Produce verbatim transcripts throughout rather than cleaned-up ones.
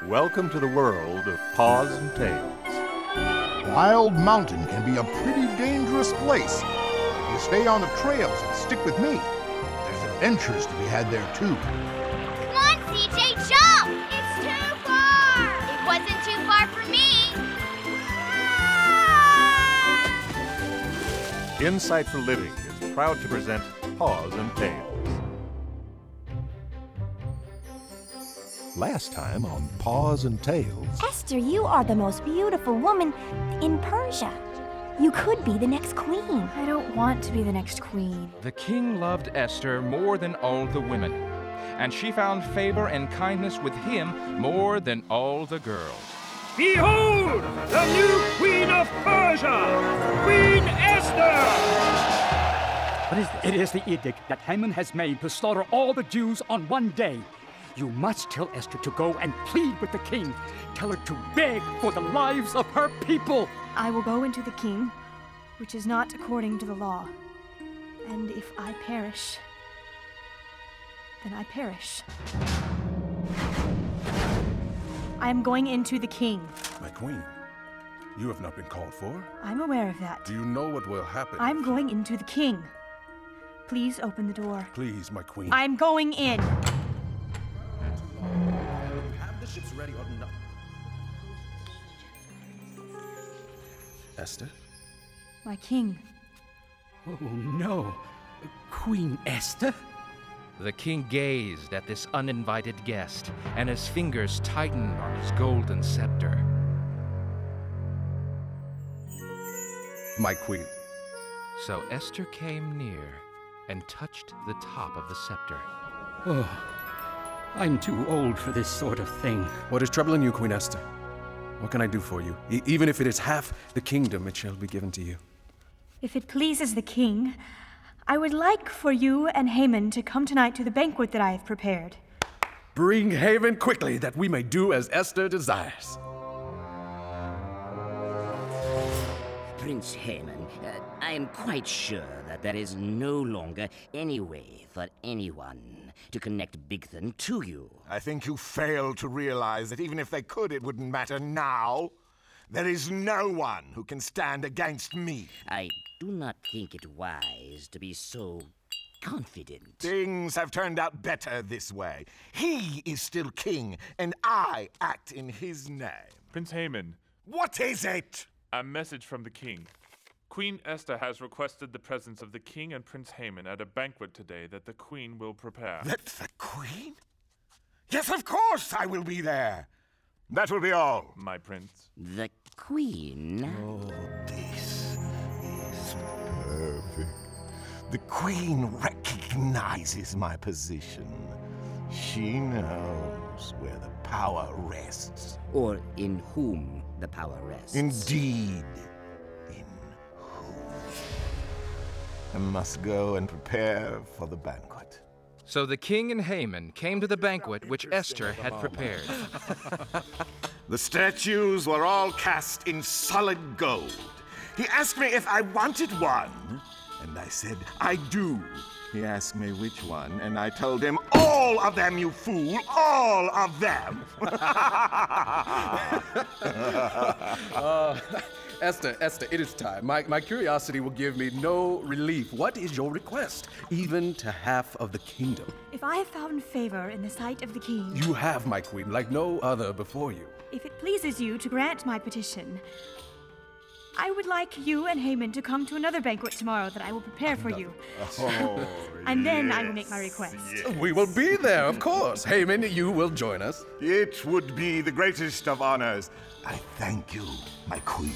Welcome to the world of Paws and Tails. Wild Mountain can be a pretty dangerous place. If you stay on the trails and stick with me, there's adventures to be had there too. Come on, C J, jump! It's too far! It wasn't too far for me! Ah! Insight for Living is proud to present Paws and Tails. Last time on Paws and Tails. Esther, you are the most beautiful woman in Persia. You could be the next queen. I don't want to be the next queen. The king loved Esther more than all the women, and she found favor and kindness with him more than all the girls. Behold, the new queen of Persia, Queen Esther! What is this? It is the edict that Haman has made to slaughter all the Jews on one day. You must tell Esther to go and plead with the king. Tell her to beg for the lives of her people. I will go into the king, which is not according to the law. And if I perish, then I perish. I am going into the king. My queen, you have not been called for. I'm aware of that. Do you know what will happen? I'm going into the king. Please open the door. Please, my queen. I'm going in. Have the ships ready or not? Esther? My king. Oh, no. Queen Esther? The king gazed at this uninvited guest, and his fingers tightened on his golden scepter. My queen. So Esther came near and touched the top of the scepter. Oh, I'm too old for this sort of thing. What is troubling you, Queen Esther? What can I do for you? E- even if it is half the kingdom, it shall be given to you. If it pleases the king, I would like for you and Haman to come tonight to the banquet that I have prepared. Bring Haman quickly, that we may do as Esther desires. Prince Haman, uh, I am quite sure that there is no longer any way for anyone to connect Bigthan to you. I think you fail to realize that even if they could, it wouldn't matter now. There is no one who can stand against me. I do not think it wise to be so confident. Things have turned out better this way. He is still king, and I act in his name. Prince Haman. What is it? A message from the king. Queen Esther has requested the presence of the king and Prince Haman at a banquet today that the queen will prepare. That the queen? Yes, of course I will be there. That will be all. My prince. The queen? Oh, this is perfect. The queen recognizes my position. She knows where the power rests. Or in whom the power rests. Indeed. I must go and prepare for the banquet. So the king and Haman came to the banquet which Esther had prepared. The statues were all cast in solid gold. He asked me if I wanted one, and I said, I do. He asked me which one, and I told him, all of them, you fool, all of them. uh, Esther, Esther, it is time. My, my curiosity will give me no relief. What is your request, even to half of the kingdom? If I have found favor in the sight of the king... You have, my queen, like no other before you. If it pleases you to grant my petition, I would like you and Haman to come to another banquet tomorrow that I will prepare for you. Oh, and then yes, I will make my request. Yes. We will be there, of course. Haman, you will join us. It would be the greatest of honors. I thank you, my queen.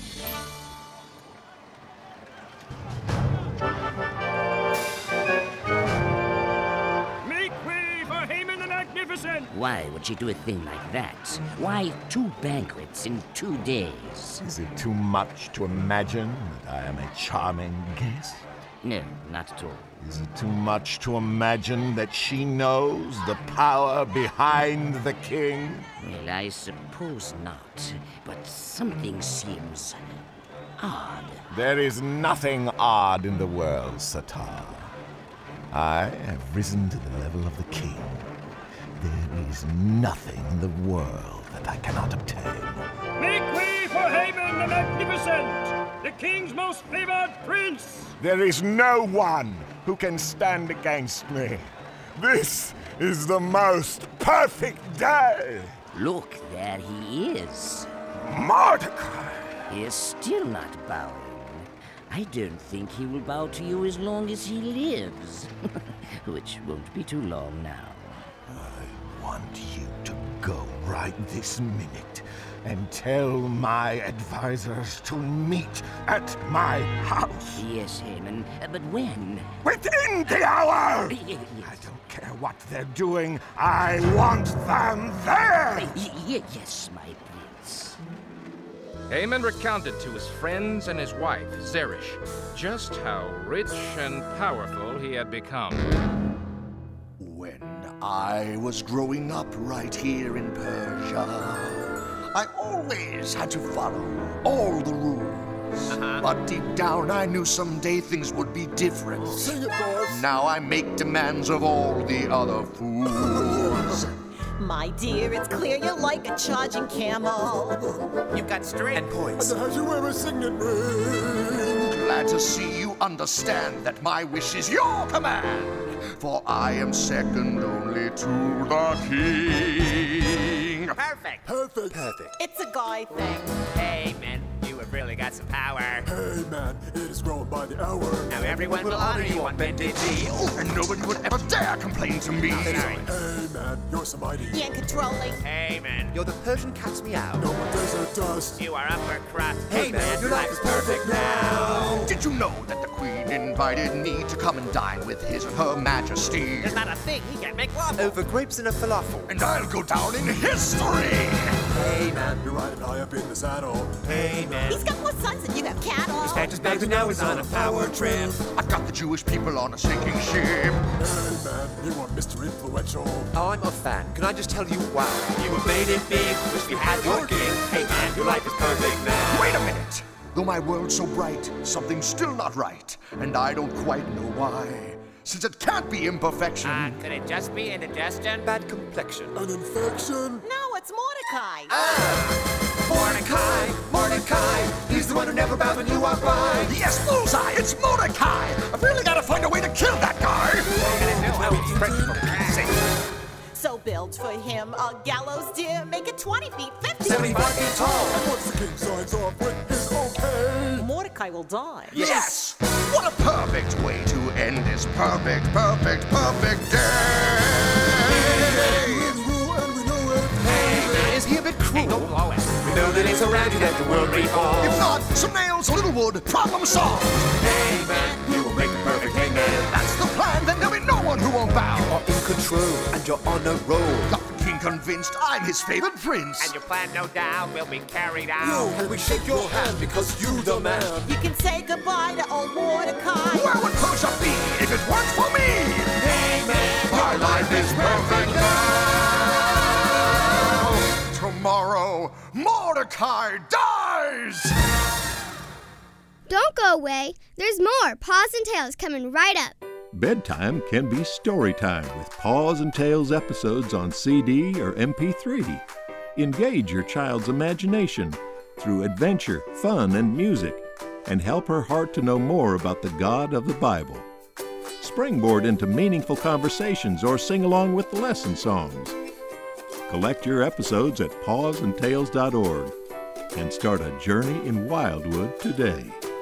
Make way for Haman the Magnificent! Why would she do a thing like that? Why two banquets in two days? Is it too much to imagine that I am a charming guest? No, not at all. Is it too much to imagine that she knows the power behind the king? Well, I suppose not, but something seems odd. There is nothing odd in the world, Satar. I have risen to the level of the king. There is nothing in the world that I cannot obtain. Make way for Haman the Magnificent, the king's most favored prince! There is no one who can stand against me. This is the most perfect day. Look, there he is. Mordecai! He is still not bowing. I don't think he will bow to you as long as he lives. Which won't be too long now. I want you to go right this minute and tell my advisors to meet at my house. Yes, Haman, but when? Within the hour! I don't care what they're doing. I want them there! Yes, my prince. Haman recounted to his friends and his wife, Zeresh, just how rich and powerful he had become. When I was growing up right here in Persia, I always had to follow all the rules. Uh-huh. But deep down, I knew someday things would be different. Sing it, boss. Now I make demands of all the other fools. My dear, it's clear you're like a charging camel. You've got strength and poise. And have you ever signet ring? Glad to see you understand that my wish is your command. For I am second only to the king. Perfect. Perfect. Perfect. It's a guy thing. Hey, man, you have really got some power. Hey, man, it is growing by the hour. Now everyone will honor you on bended knee. And nobody would ever dare complain to me. Sorry. Hey, man, you're so mighty. Yeah, controlling. Hey, man, you're the Persian cat's meow. No more desert dust. You are upper crust. Hey, man, your life is perfect now. Did you know that the queen invited me to come and dine with his and her majesty? There's not a thing he can't make love over grapes and a falafel. And I'll go down in history. Hey, man, you're riding high up in the saddle. Hey, man. He's got more sons than you have cattle. His Majesty bags and now he's on a power trip. I've got the Jewish people on a sinking ship. Hey, man, you are Mister Influential. I'm a fan. Can I just tell you why? You were made it big. Wish we had your king. Hey, man, your life is perfect now. Wait a minute. Though my world's so bright, something's still not right. And I don't quite know why. Since it can't be imperfection. Uh, could it just be indigestion? Bad complexion. An infection? No, it's Mordecai. Ah! Mordecai! Mordecai! He's the one who never bows when you walk by. Yes, bullseye! It's Mordecai! I've really got to find a way to kill that guy! So build for him a gallows, dear. Make it twenty feet, fifty. seventy-five feet tall. And once the king signs off with his okay, Mordecai will die. Yes! What a perfect way to end this perfect, perfect, perfect day! Hey, man, is he a bit cruel? Hey, don't blow it. We know that it's around you that the world revolves. If not, some nails, a little wood, problem solved! Hey, man, you will make the perfect hangman. That's the plan, then there'll be no one who won't bow! You are in control, and you're on a roll. Got the king convinced I'm his favorite prince! And your plan, no doubt, will be carried out. No, and we shake your hand because you the man. You can say goodbye to old Mordecai. Where would Persia be if it weren't for me? Hey, man, our life is perfect now! Tomorrow, Mordecai dies! Don't go away. There's more Paws and Tales coming right up. Bedtime can be story time with Paws and Tales episodes on C D or M P three. Engage your child's imagination through adventure, fun, and music, and help her heart to know more about the God of the Bible. Springboard into meaningful conversations or sing along with the lesson songs. Collect your episodes at paws and tales dot org and start a journey in Wildwood today.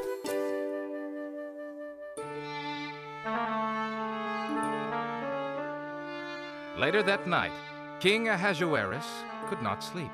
Later that night, King Ahasuerus could not sleep.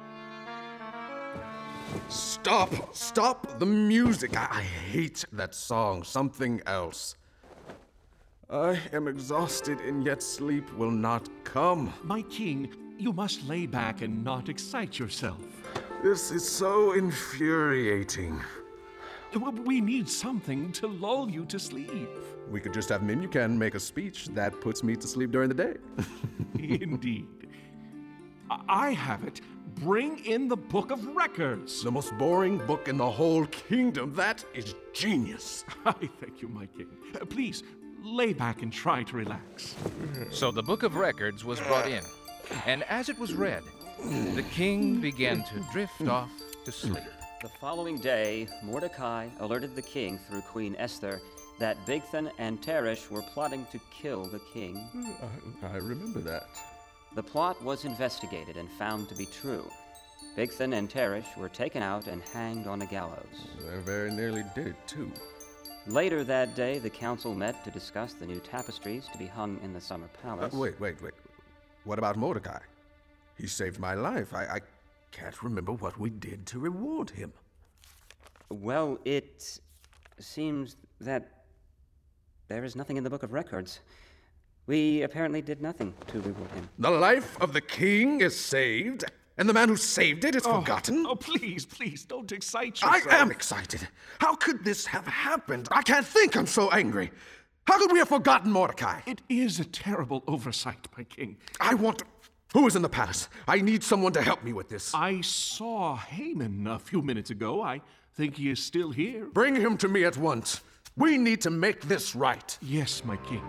Stop! Stop the music! I, I hate that song. Something else. I am exhausted, and yet sleep will not come. My king, you must lay back and not excite yourself. This is so infuriating. We need something to lull you to sleep. We could just have Mimyukan make a speech that puts me to sleep during the day. Indeed. I have it. Bring in the Book of Records. The most boring book in the whole kingdom. That is genius. I thank you, my king. Uh, please, lay back and try to relax. So the Book of Records was brought in, and as it was read, The king began to drift off to sleep. The following day, Mordecai alerted the king through Queen Esther that Bigthan and Teresh were plotting to kill the king. I, I remember that. The plot was investigated and found to be true. Bigthan and Teresh were taken out and hanged on a gallows. They're very nearly dead, too. Later that day, the council met to discuss the new tapestries to be hung in the summer palace. Uh, wait, wait, wait. What about Mordecai? He saved my life. I, I can't remember what we did to reward him. Well, it seems that there is nothing in the Book of Records. We apparently did nothing to reward him. The life of the king is saved, and the man who saved it is oh, forgotten? Oh, please, please, don't excite yourself. I am excited. How could this have happened? I can't think. I'm so angry. How could we have forgotten Mordecai? It is a terrible oversight, my king. I want to... Who is in the palace? I need someone to help me with this. I saw Haman a few minutes ago. I think he is still here. Bring him to me at once. We need to make this right. Yes, my king.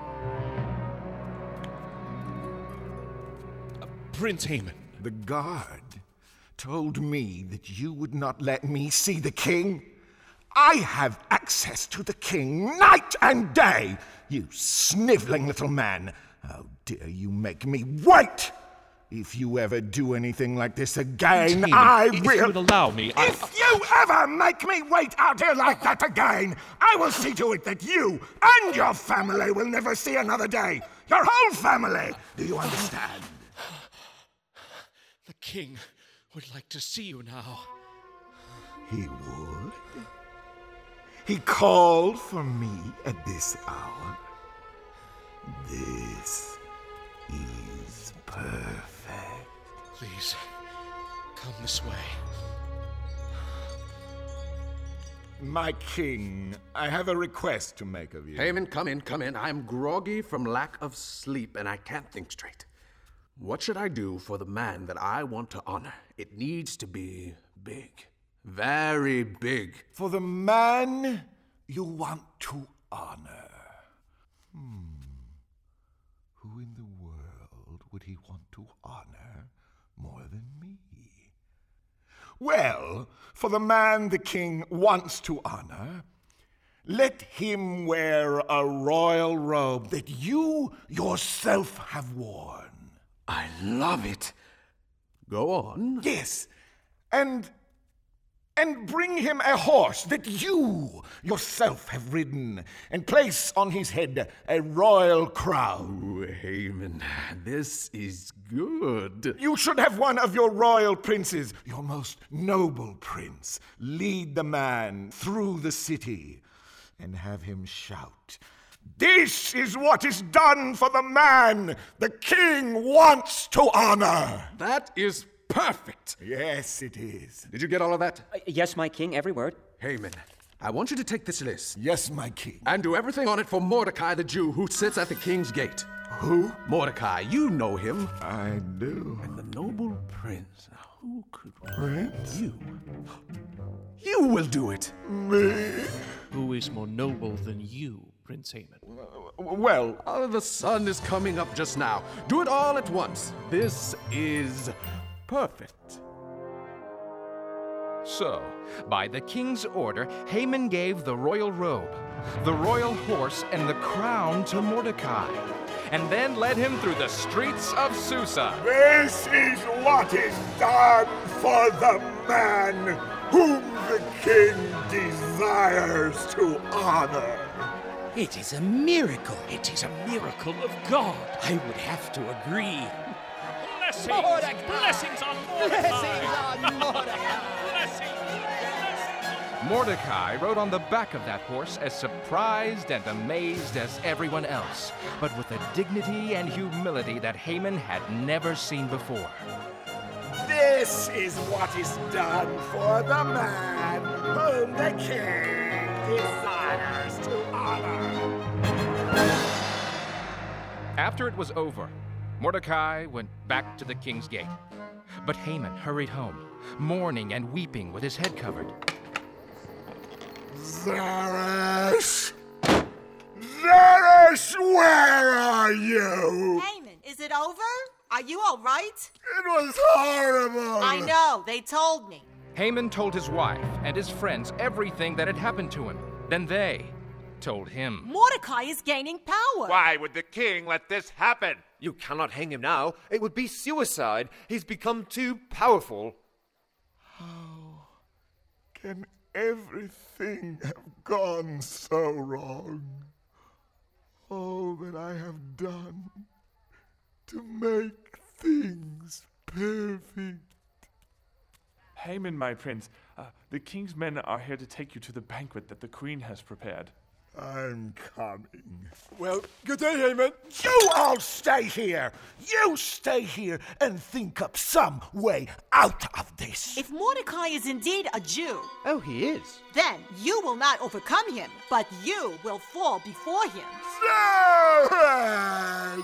Uh, Prince Haman. The guard told me that you would not let me see the king. I have access to the king night and day. You sniveling little man. How dare you make me wait? If you ever do anything like this again, Haman, I if will... you would allow me, I... If you ever make me wait out here like that again, I will see to it that you and your family will never see another day. Your whole family. Do you understand? The king would like to see you now. He would? He called for me at this hour. This is perfect. Please, come this way. My king, I have a request to make of you. Haman, come in, come in. I'm groggy from lack of sleep, and I can't think straight. What should I do for the man that I want to honor? It needs to be big. Very big. For the man you want to honor. Hmm. Who in the world would he want to honor more than me? Well, for the man the king wants to honor, let him wear a royal robe that you yourself have worn. I love it. Go on. Yes, and and bring him a horse that you yourself have ridden, and place on his head a royal crown. Ooh, Haman, this is good. You should have one of your royal princes, your most noble prince, lead the man through the city, and have him shout, "This is what is done for the man the king wants to honor." That is perfect. Yes, it is. Did you get all of that? Uh, yes, my king, every word. Haman, I want you to take this list. Yes, my king. And do everything on it for Mordecai the Jew who sits at the king's gate. Who? Mordecai, you know him. I do. And the noble prince. Now, who could... Prince? You. You will do it. Me? Who is more noble than you, Prince Haman? Well, uh, the sun is coming up just now. Do it all at once. This is perfect. So, by the king's order, Haman gave the royal robe, the royal horse, and the crown to Mordecai, and then led him through the streets of Susa. This is what is done for the man whom the king desires to honor. It is a miracle. It is a miracle of God. I would have to agree. Blessings! Mordecai. Blessings on Mordecai! Blessings on Mordecai! Blessings! Blessings! Mordecai rode on the back of that horse as surprised and amazed as everyone else, but with a dignity and humility that Haman had never seen before. This is what is done for the man whom the king desires to honor. After it was over, Mordecai went back to the king's gate. But Haman hurried home, mourning and weeping with his head covered. Zeresh! Zeresh, where are you? Haman, is it over? Are you all right? It was horrible. I know. They told me. Haman told his wife and his friends everything that had happened to him. Then they told him. Mordecai is gaining power. Why would the king let this happen? You cannot hang him now. It would be suicide. He's become too powerful. How can everything have gone so wrong? All that I have done to make things perfect. Haman, my prince, uh, the king's men are here to take you to the banquet that the queen has prepared. I'm coming. Well, good day, Haman. You all stay here. You stay here and think up some way out of this. If Mordecai is indeed a Jew, oh, he is, then you will not overcome him, but you will fall before him. Yes!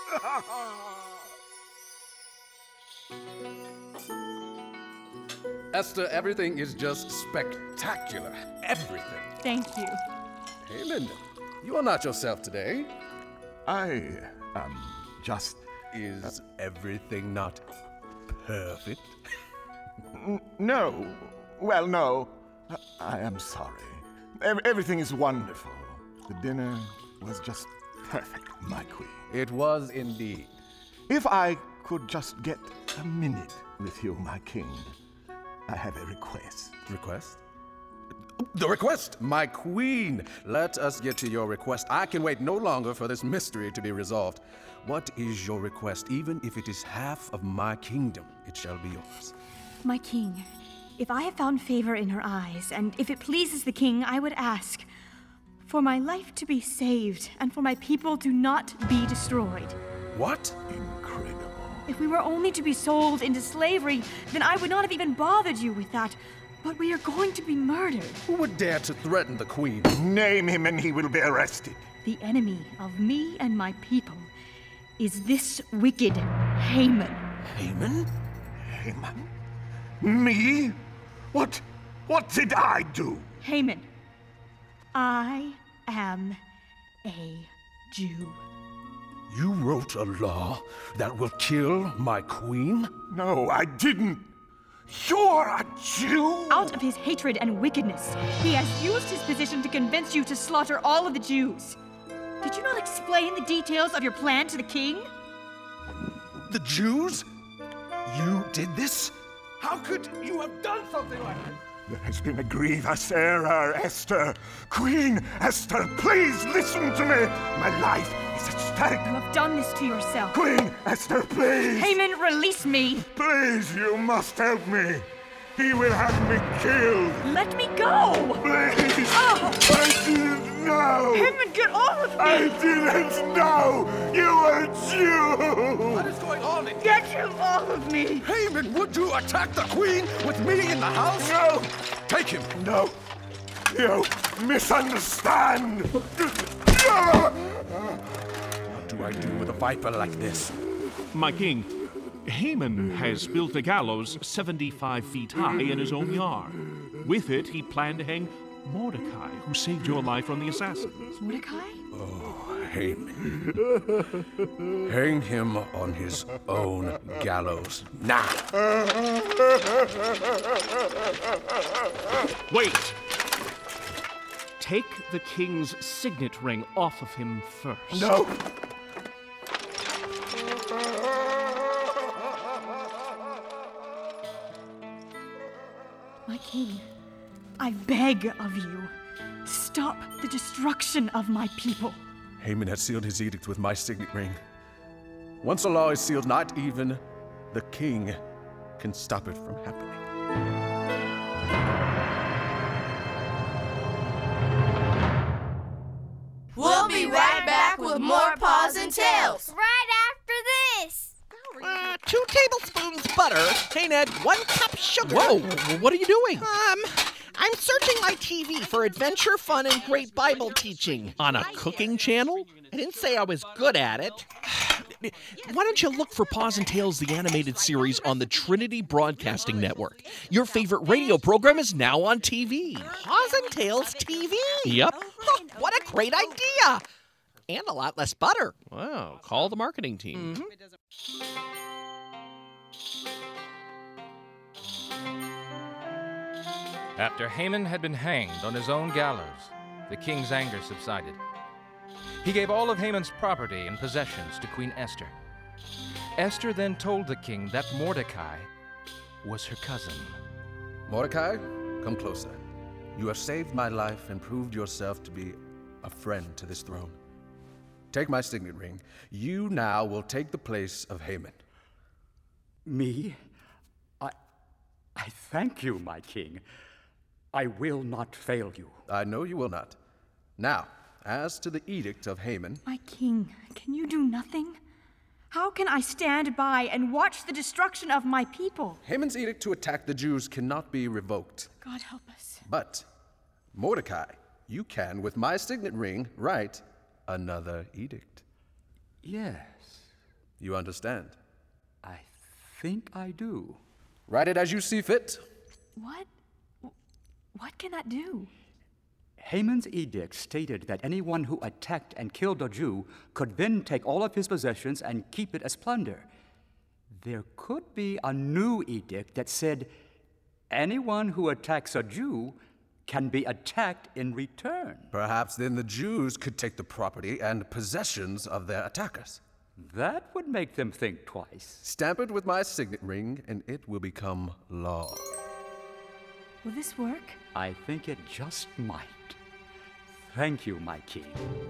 Esther, everything is just spectacular. Everything. Thank you. Haman, you are not yourself today. I am just... Is everything not perfect? N- no. Well, no. I, I am sorry. Ev- everything is wonderful. The dinner was just perfect, my queen. It was indeed. If I could just get a minute with you, my king, I have a request. Request? The request, my queen. Let us get to your request. I can wait no longer for this mystery to be resolved. What is your request? Even if it is half of my kingdom, it shall be yours. My king, if I have found favor in her eyes, and if it pleases the king, I would ask for my life to be saved and for my people to not be destroyed. What? Incredible. If we were only to be sold into slavery, then I would not have even bothered you with that. But we are going to be murdered. Who would dare to threaten the queen? Name him and he will be arrested. The enemy of me and my people is this wicked Haman. Haman? Haman? Me? What? What did I do? Haman, I am a Jew. You wrote a law that will kill my queen? No, I didn't. You're a Jew? Out of his hatred and wickedness, he has used his position to convince you to slaughter all of the Jews. Did you not explain the details of your plan to the king? The Jews? You did this? How could you have done something like this? There has been a grievous error, Esther. Queen Esther, please listen to me. My life is at stake. You have done this to yourself. Queen Esther, please. Haman, release me. Please, you must help me. He will have me killed. Let me go. Please. Oh. I didn't know. Haman, get off of me. I didn't know. You were a Jew. What is going on? Get him off of me. Haman, would you attack the queen with me in the house? No. Take him. No. You misunderstand. What do I do with a viper like this? My king, Haman has built a gallows seventy-five feet high in his own yard. With it, he planned to hang Mordecai, who saved your life from the assassins. Mordecai? Oh, Haman. Hang him on his own gallows now. Wait! Take the king's signet ring off of him first. No! My king, I beg of you, stop the destruction of my people. Haman has sealed his edict with my signet ring. Once a law is sealed, not even the king can stop it from happening. We'll be right back with more Paws and Tails. Right after this. Uh, two tablespoons butter. Hey, Ned, one cup sugar. Whoa, what are you doing? Um, I'm searching my T V for adventure, fun, and great Bible teaching. On a cooking channel? I didn't say I was good at it. Why don't you look for Paws and Tails, the animated series, on the Trinity Broadcasting Network? Your favorite radio program is now on T V. Paws and Tails T V? Yep. Huh, what a great idea! And a lot less butter. Wow, call the marketing team. Mm-hmm. After Haman had been hanged on his own gallows, the king's anger subsided. He gave all of Haman's property and possessions to Queen Esther. Esther then told the king that Mordecai was her cousin. Mordecai, come closer. You have saved my life and proved yourself to be a friend to this throne. Take my signet ring. You now will take the place of Haman. Me? I, I thank you, my king. I will not fail you. I know you will not. Now, as to the edict of Haman... My king, can you do nothing? How can I stand by and watch the destruction of my people? Haman's edict to attack the Jews cannot be revoked. God help us. But, Mordecai, you can, with my signet ring, write another edict. Yes. You understand? I think I do. Write it as you see fit. What? What can that do? Haman's edict stated that anyone who attacked and killed a Jew could then take all of his possessions and keep it as plunder. There could be a new edict that said anyone who attacks a Jew can be attacked in return. Perhaps then the Jews could take the property and possessions of their attackers. That would make them think twice. Stamp it with my signet ring, and it will become law. Will this work? I think it just might. Thank you, my king.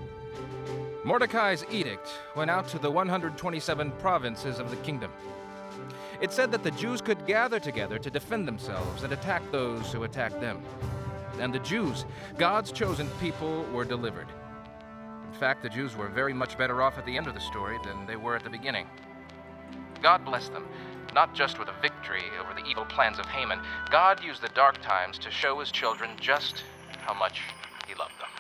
Mordecai's edict went out to the one hundred twenty-seven provinces of the kingdom. It said that the Jews could gather together to defend themselves and attack those who attacked them. And the Jews, God's chosen people, were delivered. In fact, the Jews were very much better off at the end of the story than they were at the beginning. God blessed them, not just with a victory over the evil plans of Haman. God used the dark times to show his children just how much he loved them.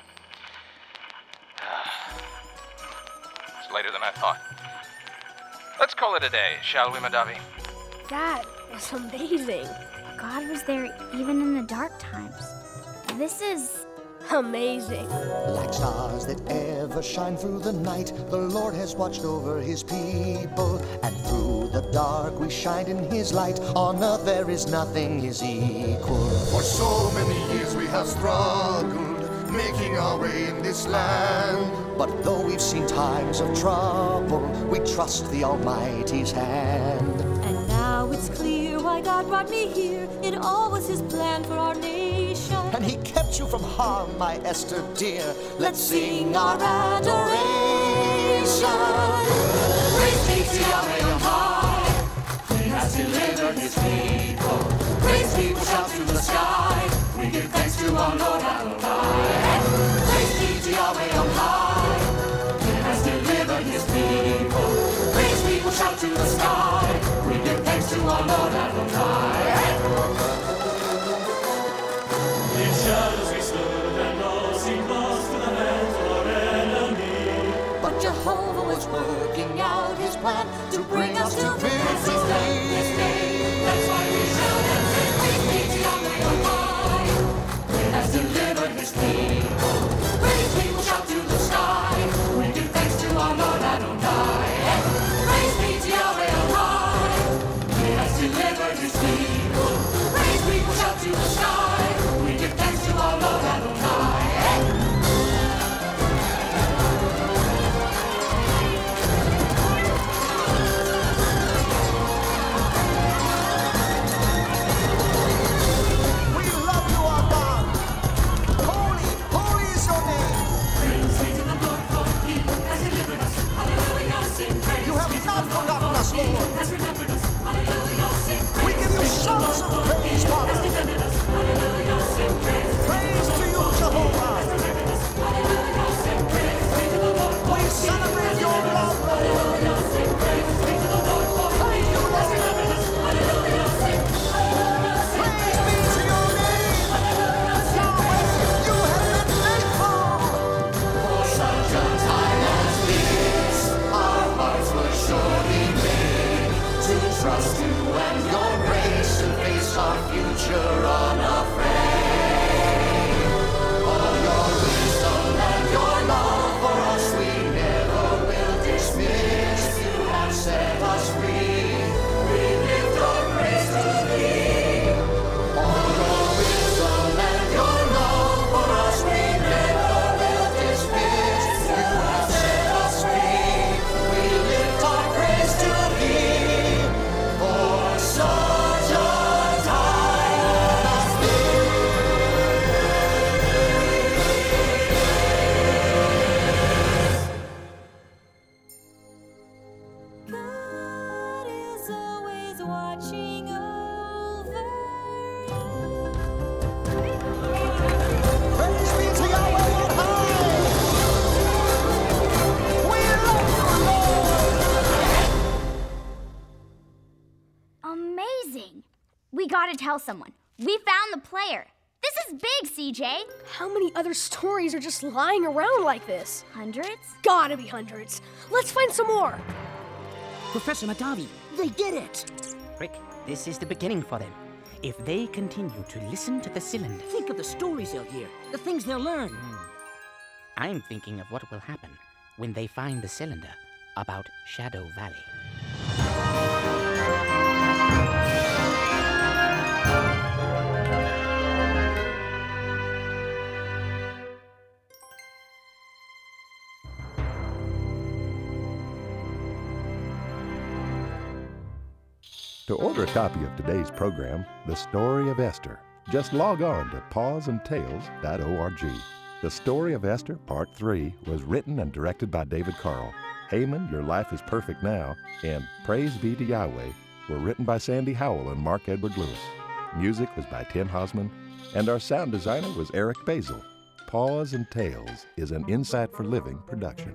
It's later than I thought. Let's call it a day, shall we, Madavi? That was amazing. God was there even in the dark times. This is amazing. Like stars that ever shine through the night, the Lord has watched over his people. And through the dark we shine in his light. On earth there is nothing his equal. For so many years we have struggled, making our way in this land. But though we've seen times of trouble, we trust the Almighty's hand. And now it's clear why God brought me here. It all was his plan for our nation. And he kept you from harm, my Esther dear. Let's sing our adoration. Praise be to Yahweh on high. He has delivered his people. Praise people shout to the sky. We give thanks to our Lord Adonai. Praise be to Yahweh on high. He has delivered his people. Praise people shout to the sky. We give thanks to our Lord Adonai. In shadows we stood and all seemed lost to the hands of our enemy. But Jehovah was working out his plan to bring us to victory. That's why we shout and sing. Praise be to Yahweh on high. He has delivered his people. Praise people shout to the sky. We give thanks to our Lord Adonai. Praise be to Yahweh on high. He has delivered his people. Praise people shout to the sky. We give thanks to our Lord Adonai. We give you shouts of praise, Father. We gotta tell someone. We found the player. This is big, C J. How many other stories are just lying around like this? Hundreds? Gotta be hundreds. Let's find some more. Professor Madavi, they did it! Rick, this is the beginning for them. If they continue to listen to the cylinder... Think of the stories they'll hear, the things they'll learn. Mm. I'm thinking of what will happen when they find the cylinder about Shadow Valley. To order a copy of today's program, The Story of Esther, just log on to paws and tales dot org. The Story of Esther, Part three, was written and directed by David Carl. Haman, Your Life is Perfect Now, and Praise Be to Yahweh were written by Sandy Howell and Mark Edward Lewis. Music was by Tim Hosman, and our sound designer was Eric Basil. Paws and Tales is an Insight for Living production.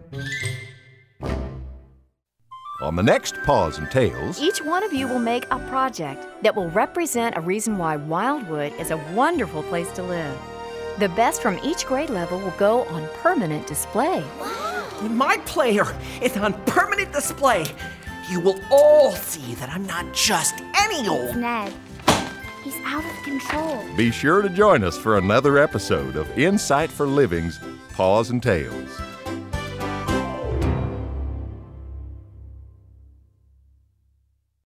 On the next Paws and Tales... Each one of you will make a project that will represent a reason why Wildwood is a wonderful place to live. The best from each grade level will go on permanent display. My player is on permanent display. You will all see that I'm not just any old... It's Ned. He's out of control. Be sure to join us for another episode of Insight for Living's Paws and Tales.